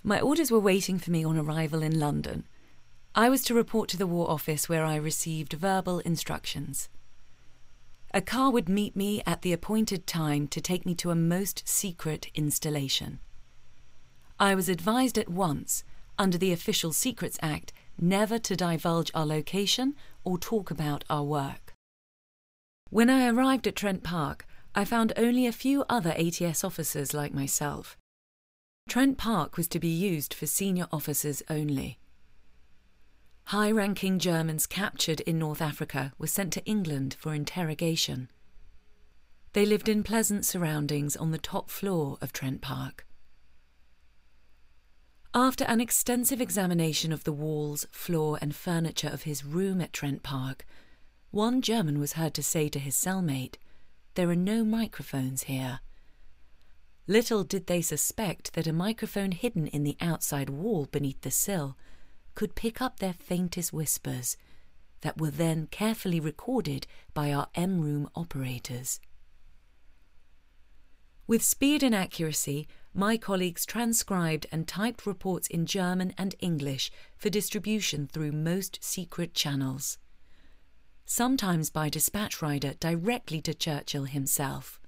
My orders were waiting for me on arrival in London. I was to report to the War Office where I received verbal instructions. A car would meet me at the appointed time to take me to a most secret installation. I was advised at once, under the Official Secrets Act, never to divulge our location or talk about our work. When I arrived at Trent Park, I found only a few other ATS officers like myself. Trent Park was to be used for senior officers only. High-ranking Germans captured in North Africa were sent to England for interrogation. They lived in pleasant surroundings on the top floor of Trent Park. After an extensive examination of the walls, floor and furniture of his room at Trent Park, one German was heard to say to his cellmate, "There are no microphones here." Little did they suspect that a microphone hidden in the outside wall beneath the sill could pick up their faintest whispers that were then carefully recorded by our M-room operators. With speed and accuracy, my colleagues transcribed and typed reports in German and English for distribution through most secret channels, sometimes by dispatch rider directly to Churchill himself.